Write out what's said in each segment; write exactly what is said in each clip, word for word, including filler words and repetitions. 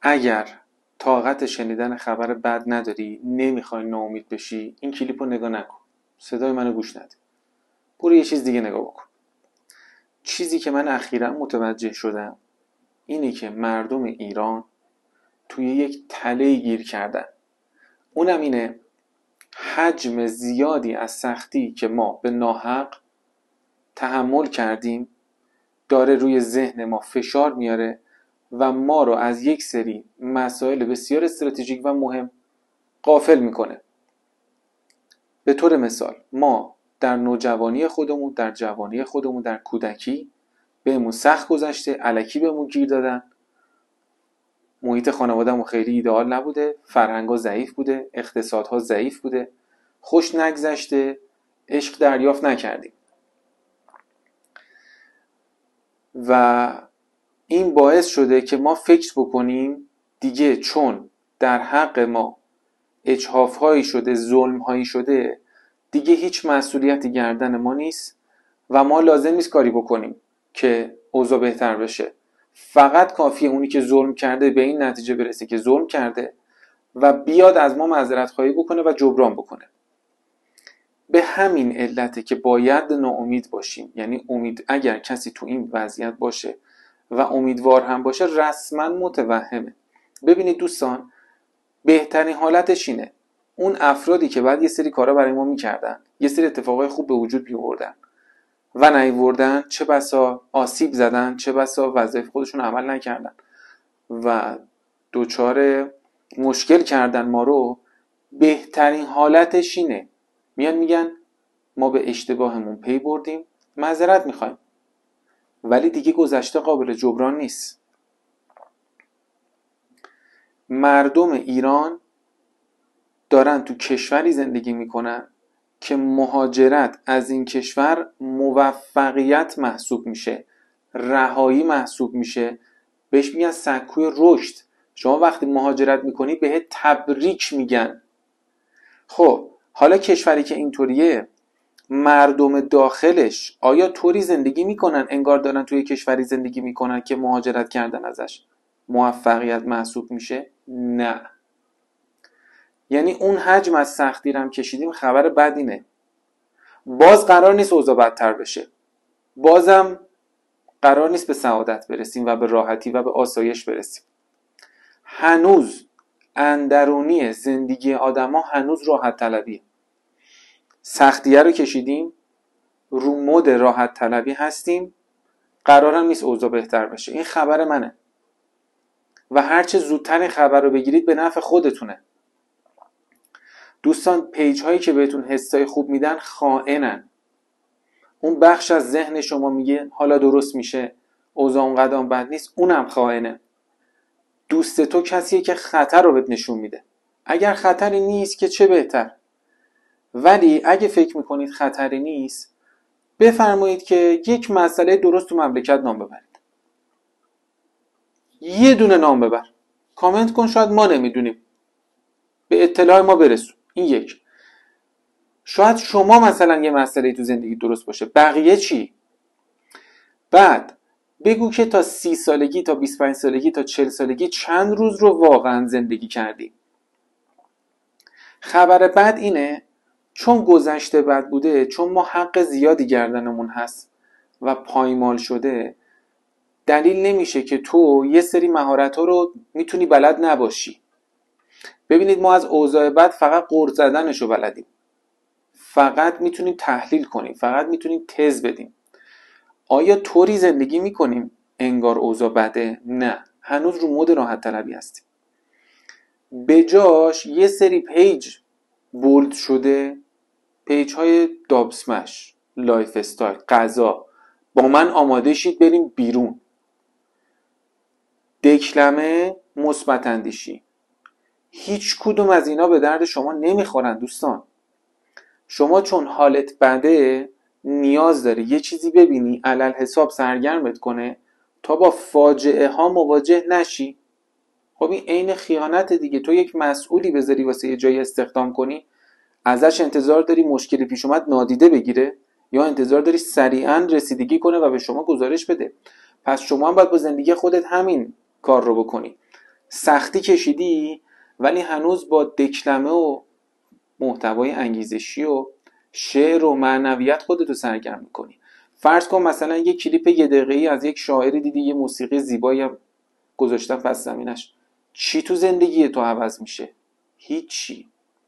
اگر طاقت شنیدن خبر بد نداری، نمیخوای ناامید بشی، این کلیپ رو نگاه نکن، صدای منو گوش نده، برو یه چیز دیگه نگاه بکن. چیزی که من اخیراً متوجه شدم اینه که مردم ایران توی یک تله گیر کردن. اونم اینه حجم زیادی از سختی که ما به ناحق تحمل کردیم داره روی ذهن ما فشار میاره و ما رو از یک سری مسائل بسیار استراتژیک و مهم غافل میکنه. به طور مثال ما در نوجوانی خودمون، در جوانی خودمون، در کودکی بهمون سخت گذشته، الکی بهمون گیر دادن، محیط خانواده‌مون خیلی ایدئال نبوده، فرهنگ‌ها ضعیف بوده، اقتصادها ضعیف بوده، خوش نگذشته، عشق دریافت نکردیم و این باعث شده که ما فکر بکنیم دیگه چون در حق ما اجحاف‌هایی شده، ظلم‌هایی شده، دیگه هیچ مسئولیتی گردن ما نیست و ما لازم نیست کاری بکنیم که اوضاع بهتر بشه. فقط کافیه اونی که ظلم کرده به این نتیجه برسه که ظلم کرده و بیاد از ما معذرت خواهی بکنه و جبران بکنه. به همین علته که باید ناامید باشیم. یعنی امید، اگر کسی تو این وضعیت باشه و امیدوار هم باشه رسما متوهمه. ببینید دوستان، بهترین حالتش اینه اون افرادی که بعد یه سری کارا برای ما میکردن، یه سری اتفاقای خوب به وجود بیاوردن و نیاوردن، چه بسا آسیب زدن، چه بسا وظایف خودشون عمل نکردن و دوچار مشکل کردن ما رو، بهترین حالتش اینه میان میگن ما به اشتباهمون پی بردیم، معذرت میخوایم، ولی دیگه گذشته قابل جبران نیست. مردم ایران دارن تو کشوری زندگی میکنن که مهاجرت از این کشور موفقیت محسوب میشه، رهایی محسوب میشه، بهش میگن سکوی رشد. شما وقتی مهاجرت میکنی بهت تبریک میگن. خب حالا کشوری که اینطوریه، مردم داخلش آیا طوری زندگی میکنن انگار دارن توی کشوری زندگی میکنن که مهاجرت کردن ازش موفقیت محسوب میشه؟ نه. یعنی اون حجم از سختی رو هم کشیدیم. خبر بد اینه باز قرار نیست اوضاع بدتر بشه، بازم قرار نیست به سعادت برسیم و به راحتی و به آسایش برسیم. هنوز اندرونی زندگی آدم ها هنوز راحت طلبیه. سختیه رو کشیدیم، رو مود راحت طلبی هستیم، قرار هم نیست اوضاع بهتر بشه. این خبر منه و هرچه زودتر این خبر رو بگیرید به نفع خودتونه. دوستان پیج هایی که بهتون حسای خوب میدن خائنن. اون بخش از ذهن شما میگه حالا درست میشه، اوضاع اونقدر بد نیست، اونم خائنه. دوست تو کسیه که خطر رو بهت نشون میده. اگر خطری نیست که چه بهتر، ولی اگه فکر میکنید خطری نیست بفرمایید که یک مسئله درست تو مملکت نام ببرید. یه دونه نام ببر، کامنت کن، شاید ما نمیدونیم، به اطلاع ما برسون. این یک. شاید شما مثلا یه مسئله تو زندگی درست باشه، بقیه چی؟ بعد بگو که تا سی سالگی، تا بیست و پنج سالگی، تا چهل سالگی چند روز رو واقعا زندگی کردی. خبر بد اینه چون گذشته بد بوده، چون ما حق زیادی گردنمون هست و پایمال شده، دلیل نمیشه که تو یه سری مهارت‌ها رو میتونی بلد نباشی. ببینید ما از اوضاع بد فقط غر زدنشو بلدیم، فقط میتونیم تحلیل کنیم، فقط میتونیم تز بدیم. آیا طوری زندگی میکنیم انگار اوضاع بده؟ نه، هنوز رو مود راحت طلبی هستیم. به جاش یه سری پیج بولد شده، پیج های دابسمش، لایف استایل، غذا، با من آماده شید بریم بیرون، دکلمه، مثبت اندیشی. هیچ کدوم از اینا به درد شما نمیخورن دوستان. شما چون حالت بده نیاز داری یه چیزی ببینی علل حساب سرگرمت کنه تا با فاجعه ها مواجه نشی. خب این عین خیانت دیگه. تو یک مسئولی بذاری واسه یه جایی استخدام کنی، ازش انتظار داری مشکلی پیش اومد نادیده بگیره یا انتظار داری سریعا رسیدگی کنه و به شما گزارش بده؟ پس شما هم باید با زندگی خودت همین کار رو بکنی. سختی کشیدی ولی هنوز با دکلمه و محتوای انگیزشی و شعر و معنویت خودتو سرگرم میکنی. فرض کن مثلا یک کلیپ یه دقیقه‌ای از یک شاعری دیدی، یه موسیقی زیبایی هم گذاشتن پس زمینش، چی تو زندگی تو عوض میشه؟ هیچی.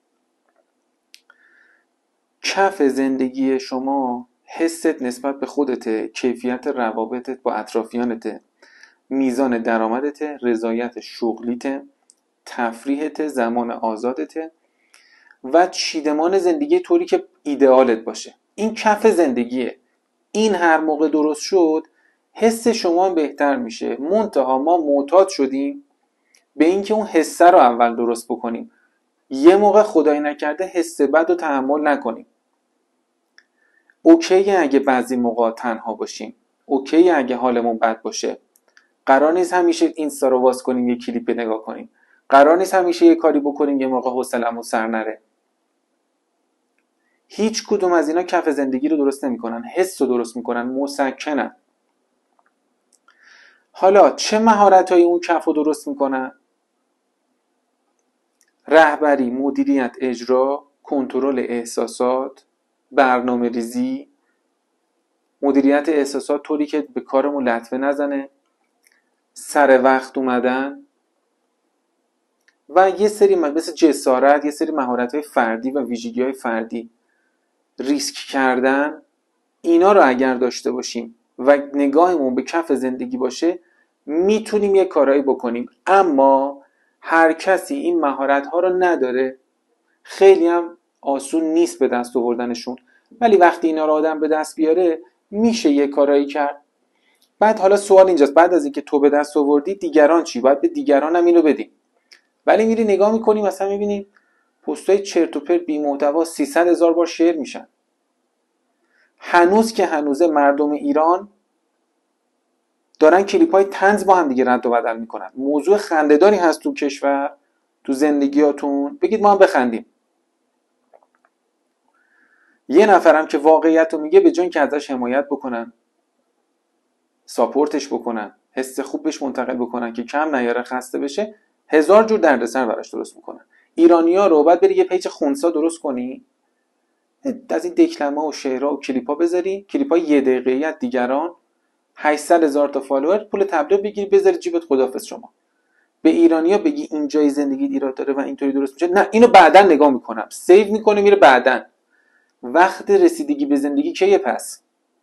کف زندگی شما حست نسبت به خودته، کیفیت روابطت با اطرافیانته، میزان درآمدته، رضایت شغلیته، تفریحته، زمان آزادته و چیدمان زندگی طوری که ایدئالت باشه. این کف زندگیه. این هر موقع درست شد حس شما بهتر میشه. منتها ما معتاد شدیم به اینکه اون حسه رو اول درست بکنیم، یه موقع خدای نکرده حس بد رو تحمل نکنیم. اوکیه اگه بعضی موقع تنها باشیم، اوکیه اگه حالمون بد باشه. قرار نیست همیشه اینستا رو واس کنیم یه کلیپ نگاه کنیم. قرار نیست همیشه یه کاری بکنیم یه موقع حوصله‌مون سر نره. هیچ کدوم از اینا کف زندگی رو درست نمی‌کنن، حس رو درست می‌کنن، مسکنن. حالا چه مهارت‌هایی اون کف رو درست می‌کنن؟ رهبری، مدیریت، اجرا، کنترل احساسات، برنامه‌ریزی، مدیریت احساسات طوری که به کارمون لطمه نزنه، سر وقت اومدن و یه سری مثل جسارت، یه سری مهارت‌های فردی و ویژگی‌های فردی، ریسک کردن. اینا رو اگر داشته باشیم و نگاهمون به کف زندگی باشه میتونیم یه کارایی بکنیم. اما هر کسی این مهارت‌ها رو نداره، خیلی هم آسون نیست به دست آوردنشون، ولی وقتی اینا رو آدم به دست بیاره میشه یه کارایی کرد. بعد حالا سوال اینجاست، بعد از اینکه تو به دست آوردی دیگران چی؟ باید به دیگران هم اینو بدیم. ولی میری نگاه میکنی مثلا میبینی پستای چرت و پرت بی محتوا سیصد هزار بار شیر میشن. هنوز که هنوزه مردم ایران دارن کلیپ‌های طنز با هم دیگه رد و بدل میکنن. موضوع خنده‌داری هست تو کشور، تو زندگیاتون، بگید ما هم بخندیم. یه نفرم که واقعیت رو میگه به جای که ازش حمایت بکنن، ساپورتش بکنن، حس خوب بهش منتقل بکنن که کم نیاره خسته بشه، هزار جور دردسر براش درست میکنن. ایرانی‌ها رو بعد بری یه پیج خونسا درست کنی، از این دکلمه و شعرها و کلیپا بذاری، کلیپای یه دقیقه‌ای از دیگران، هشتصد هزار تا فالوور، پول تبلیغ بگیری بذاری جیبت، خداحافظ شما. به ایرانی‌ها بگی اینجای زندگی ایراد داره و اینطوری درست میشه، نه اینو بعداً نگاه میکنم، سیو میکنه میره بعداً. وقت رسیدگی به زندگی کیه پس؟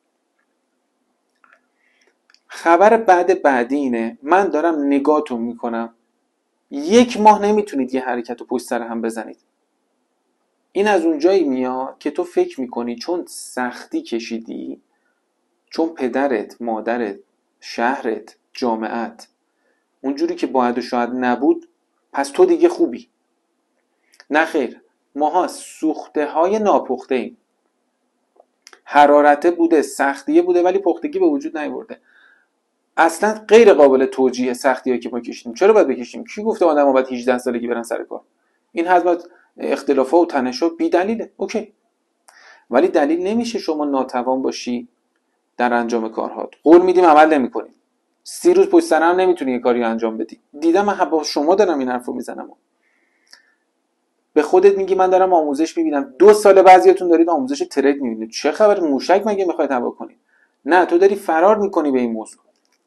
خبر بعد بعدی اینه، من دارم نگاهتون میکنم، یک ماه نمیتونید یه حرکت رو پشت سر هم بزنید. این از اون جایی میاد که تو فکر میکنی چون سختی کشیدی، چون پدرت، مادرت، شهرت، جامعت اونجوری که باید و شاید نبود، پس تو دیگه خوبی. نه خیر، ماها سوخته های ناپخته ایم. حرارته بوده، سختیه بوده، ولی پختگی به وجود نیاورده. اصلا غیر قابل توجیه سختیایی که ما کشیدیم. چرا باید بکشیم؟ کی گفته آدم‌ها باید هجده سالگی برن سر کار؟ این حزمت اختلافات و تنش‌ها بی دلیله، اوکی. ولی دلیل نمیشه شما ناتوان باشی در انجام کارهات. قول میدیم عمل نمی‌کنی. سی روز پشت سر هم نمیتونی یه کاری انجام بدی. دیدم من با شما دارم این حرفو میزنم. به خودت میگی من دارم آموزش میبینم، دو سال بعضیاتون دارید آموزش ترید میبینید، چه خبر؟ موشک مگه میخواید هوا کنید؟ نه، تو داری فرار میکنی به این موضوع.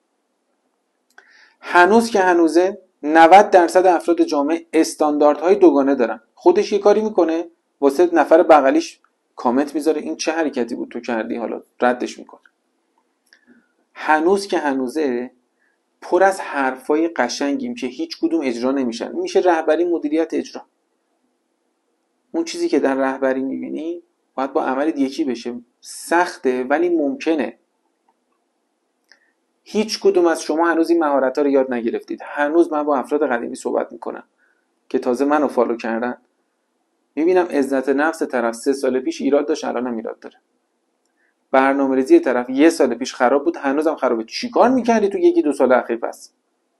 هنوز که هنوزه نود درصد افراد جامعه استانداردهای دوگانه دارن. خودش یه کاری میکنه، واسه نفر بغلیش کامنت میذاره این چه حرکتی بود تو کردی، حالا ردش میکنه. هنوز که هنوزه پر از حرفای قشنگیم که هیچ کدوم اجرا نمیشن. میشه رهبری، مدیریت، اجرا. اون چیزی که در رهبری میبینی باید با عمل یکی بشه. سخته ولی ممکنه. هیچ کدوم از شما هنوز این مهارت‌ها رو یاد نگرفتید. هنوز من با افراد قدیمی صحبت میکنم که تازه منو فالو کردن، میبینم عزت نفس طرف سه سال پیش ایراد داشت، الانم ایراد داره. برنامه‌ریزی طرف یه سال پیش خراب بود، هنوزم خرابه. چیکار میکردی تو یکی دو سال اخیر پس؟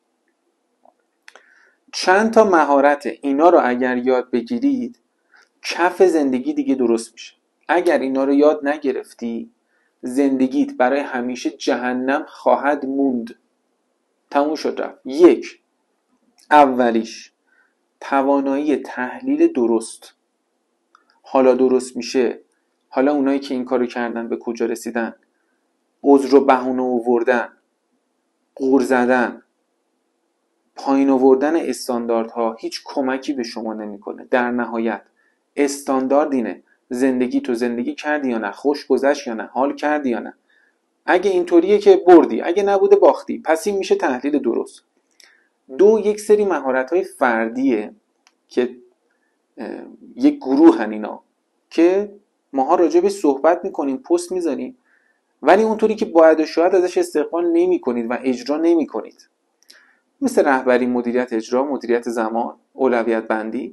چند تا مهارت اینا رو اگر یاد بگیرید کف زندگی دیگه درست میشه. اگر اینا رو یاد نگرفتی زندگیت برای همیشه جهنم خواهد موند. تموم شد رفت. یک، اولیش توانایی تحلیل درست. حالا درست میشه، حالا اونایی که این کارو کردن به کجا رسیدن، عذر و بهونه آوردن، غور زدن، پایین آوردن استانداردها هیچ کمکی به شما نمیکنه. در نهایت استاندارد اینه زندگی تو زندگی کردی یا نه، خوش گذشت یا نه، حال کردی یا نه. اگه اینطوریه که بردی، اگه نبوده باختی. پس این میشه تحلیل درست. دو، یک سری مهارت‌های فردیه که یک گروه هن اینا که ماها راجع به صحبت میکنیم، پست میذاریم، ولی اونطوری که باید و شاید ازش استقبال نمی کنید و اجرا نمی کنید. مثل رهبری، مدیریت اجرا، مدیریت زمان، اولویت بندی،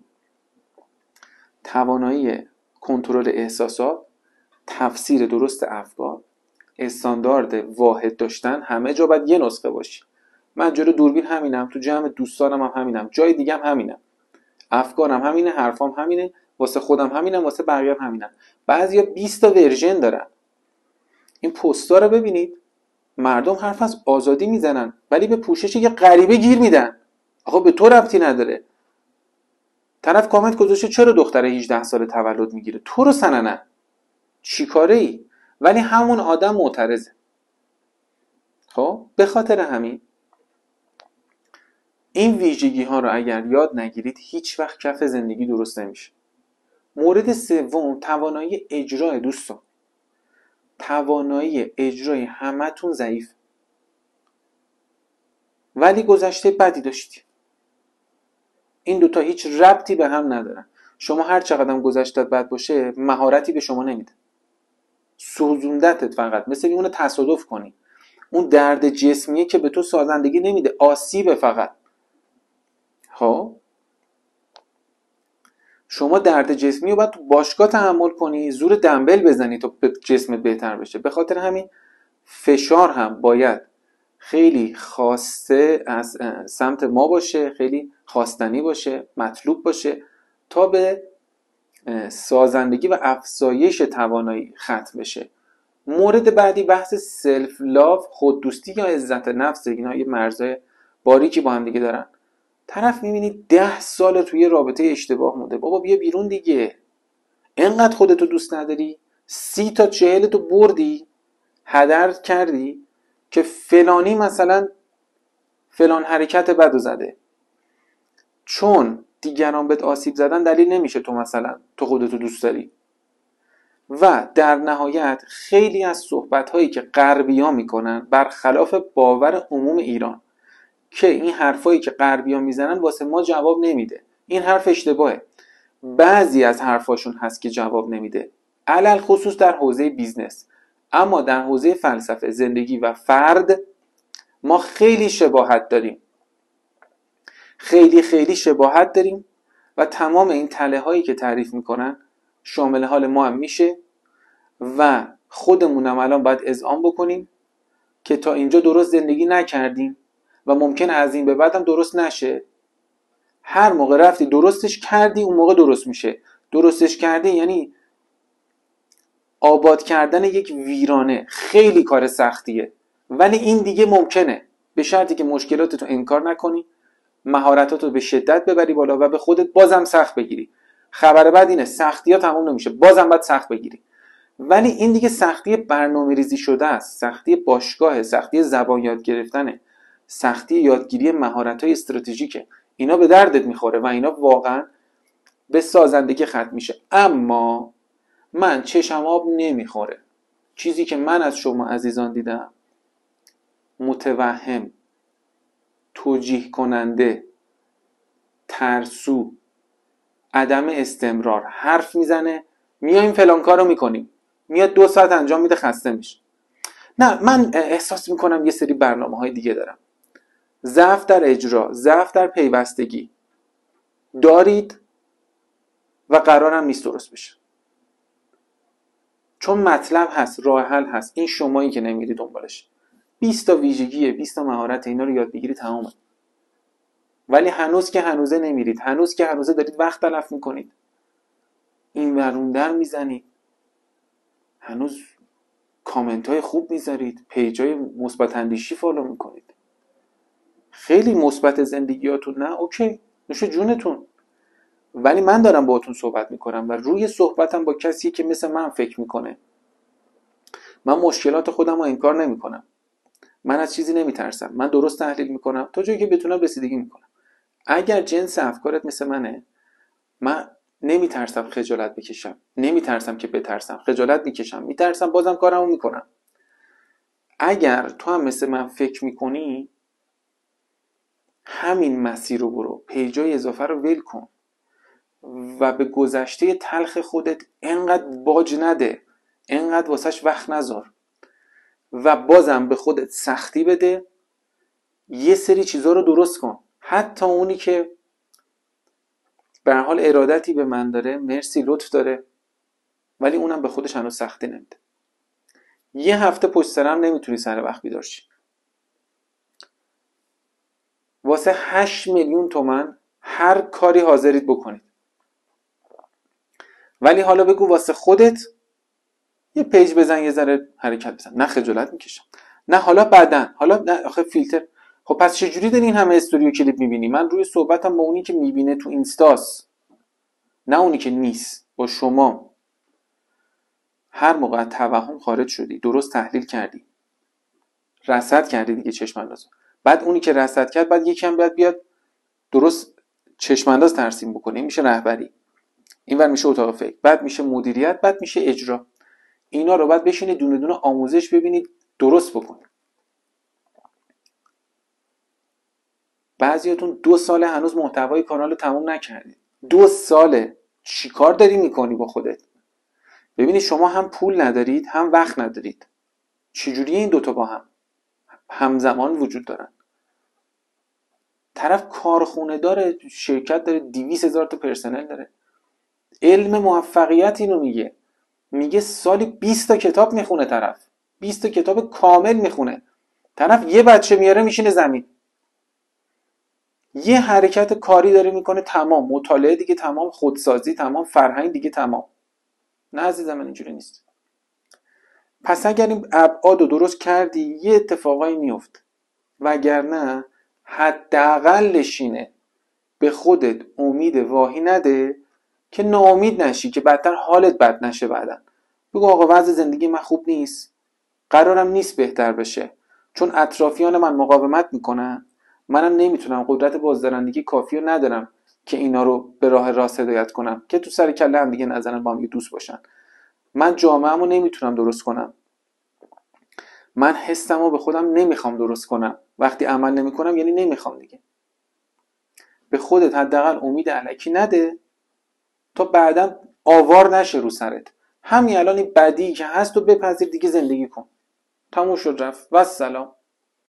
توانایی کنترل احساسات، تفسیر درست افکار، استاندارد واحد داشتن. همه جا باید یه نسخه باشی. من جلو دوربین همینم، تو جمع دوستانم هم همینم، جای دیگه هم همینم، افکارم همینه، حرفام همینه، واسه خودم همینم، واسه بقیه هم همینم. بعضیا بیست تا ورژن دارن. این پست‌ها رو ببینید، مردم حرف از آزادی میزنن ولی به پوشش یه غریبه گیر میدن. آقا به تو ربطی نداره. طرف کامنت گذاشته چرا دختر هجده ساله تولد میگیره؟ تو رو سننه چی کاره ای؟ ولی همون آدم معترضه. خب به خاطر همین این ویژگی ها رو اگر یاد نگیرید هیچ وقت کف زندگی درست نمیشه. مورد سوم، توانایی اجرای. دوستان توانایی اجرای همتون ضعیف، ولی گذشته بدی داشتی. این دوتا هیچ ربطی به هم ندارن. شما هر چقدر گذشتت بد باشه مهارتی به شما نمیده، سوزوندتت فقط. مثل اون تصادف کنی، اون درد جسمیه که به تو سازندگی نمیده، آسیبه فقط. خب شما درد جسمی رو باید تو باشگاه تحمل کنی، زور دنبل بزنی تا جسمت بهتر بشه. به خاطر همین فشار هم باید خیلی خواسته از سمت ما باشه، خیلی خواستنی باشه، مطلوب باشه تا به سازندگی و افزایش توانایی ختم بشه. مورد بعدی بحث سلف لاو، خوددوستی یا عزت نفس. اینا یه مرزهای باریکی با هم دیگه دارن. طرف میبینی ده سال توی رابطه اشتباه مونده. بابا بیا بیرون دیگه. انقدر خودتو دوست نداری؟ سی تا چهلتو بردی، هدر کردی که فلانی مثلا فلان حرکت بدو زده. چون دیگران بهت آسیب زدن دلیل نمیشه تو مثلا تو خودتو دوست داری. و در نهایت خیلی از صحبت‌هایی که غربی‌ها میکنن برخلاف باور عموم ایران، که این حرفایی که غربی‌ها میزنن واسه ما جواب نمیده. این حرف اشتباهه. بعضی از حرفاشون هست که جواب نمیده، علل خصوص در حوزه بیزنس. اما در حوزه فلسفه زندگی و فرد ما خیلی شباهت داریم، خیلی خیلی شباهت داریم و تمام این تله هایی که تعریف میکنن شامل حال ما هم میشه و خودمونم الان باید اذعان بکنیم که تا اینجا درست زندگی نکردیم و ممکنه از این به بعدم درست نشه. هر موقع رفتی درستش کردی اون موقع درست میشه. درستش کردی یعنی آباد کردن یک ویرانه. خیلی کار سختیه ولی این دیگه ممکنه، به شرطی که مشکلاتتو انکار نکنی، مهارتاتو به شدت ببری بالا و به خودت بازم سخت بگیری. خبر بعد اینه سختی ها تموم نمیشه، بازم باید سخت بگیری. ولی این دیگه سختی برنامه ریزی شده است، سختی باشگاه، سختی زبان یاد گرفتنه، سختی یادگیری مهارت‌های استراتژیکه. اینا به دردت میخوره و اینا واقعا به سازندگی ختم میشه. اما من چشم آب نمیخوره چیزی که من از شما عزیزان دیدم، متوهم، توجیه کننده، ترسو، عدم استمرار، حرف میزنه میایم فلان کارو میکنیم، میاد دو ساعت انجام میده خسته میشه. نه، من احساس میکنم یه سری برنامه های دیگه دارم. ضعف در اجرا، ضعف در پیوستگی دارید و قرارم نیست درست بشه. چون مطلب هست، راه حل هست. این شمایی که نمیری دنبالش. بیست تا ویژگیه، بیست تا مهارت، اینا رو یاد بگیری تمامه. ولی هنوز که هنوزه نمیرید، هنوز که هنوزه دارید وقت تلف میکنید، این ورون در میزنید، هنوز کامنت های خوب میذارید، پیج های مثبت اندیشی فالو میکنید. خیلی مثبت زندگیاتون نه، اوکی، نوش جونتون، ولی من دارم باهاتون صحبت میکنم و روی صحبتم با کسی که مثل من فکر میکنه. من مشکلات خودم رو انکار نمیکنم، من از چیزی نمیترسم، من درست تحلیل میکنم تا جایی که بتونم رسیدگی میکنم. اگر جنس افکارت مثل منه، من نمیترسم خجالت بکشم، نمیترسم که بترسم، خجالت میکشم، میترسم، بازم کارمو میکنم. اگر تو هم مثل من فکر میکنی، همین مسیر رو برو، پیجای اضافه رو ول کن و به گذشته تلخ خودت انقدر باج نده، انقدر واسش وقت نذار و بازم به خودت سختی بده. یه سری چیزا رو درست کن، حتی اونی که به هر حال ارادتی به من داره، مرسی، لطف داره، ولی اونم به خودش هنوز سختی نمیده. یه هفته پشت سرم نمیتونی سر وقت بیدار شی، واسه هشت میلیون تومن هر کاری حاضرید بکنید، ولی حالا بگو واسه خودت یه پیج بزن، یه ذره حرکت بزن. نه خجالت میکشم، نه حالا بعدن، حالا نه آخه فیلتر. خب پس چجوری داری این همه استوری و کلیپ میبینی؟ من روی صحبتم با اونی که میبینه تو اینستاس، نه اونی که نیست. با شما هر موقع توهم خارج شدی، درست تحلیل کردی، رصد کردی دیگه چشم انداز، بعد اونی که رصد کرد بعد یکم بعد بیاد درست چشم انداز ترسیم بکنه. این میشه رهبری، اینور میشه اتاق فکر، بعد میشه مدیریت، بعد میشه اجرا. اینا رو بعد بشینید دونه دونه آموزش ببینید، درست بکنید. بعضیاتون دو ساله هنوز محتوای کانال رو تموم نکردید. دو ساله چیکار داری میکنی با خودت؟ ببینید شما هم پول ندارید هم وقت ندارید. چجوریه این دوتا با هم همزمان وجود دارن؟ طرف کارخونه داره، شرکت داره، دویست هزار تا پرسنل داره. علم موفقیت اینو میگه، میگه سالی بیست تا کتاب میخونه، طرف بیست تا کتاب کامل میخونه، طرف یه بچه میاره میشینه زمین، یه حرکت کاری داره میکنه، تمام، مطالعه دیگه تمام، خودسازی تمام، فرهنگ دیگه تمام. نه عزیزم، من اینجوری نیست. پس اگر این ابعاد رو درست کردی یه اتفاقایی میفت، وگرنه حداقلش اینه به خودت امید واهی نده که ناامید نشی، که بدتر حالت بد نشه. بعدن بگو آقا وضع زندگی من خوب نیست، قرارم نیست بهتر بشه، چون اطرافیان من مقاومت میکنن، منم نمیتونم، قدرت بازدارندگی کافی رو ندارم که اینا رو به راه راست هدایت کنم که تو سر کله هم دیگه نزنن، با هم دیگه دوست باشن. من جامعه‌مو نمیتونم درست کنم، من حسمو به خودم نمیخوام درست کنم، وقتی عمل نمیکنم یعنی نمیخوام دیگه. به خودت حداقل امید الکی نده تا بعداً آوار نشه رو سرت. همین الان این بدی که هست تو بپذیر دیگه، زندگی کن، تموم شد رفت و سلام.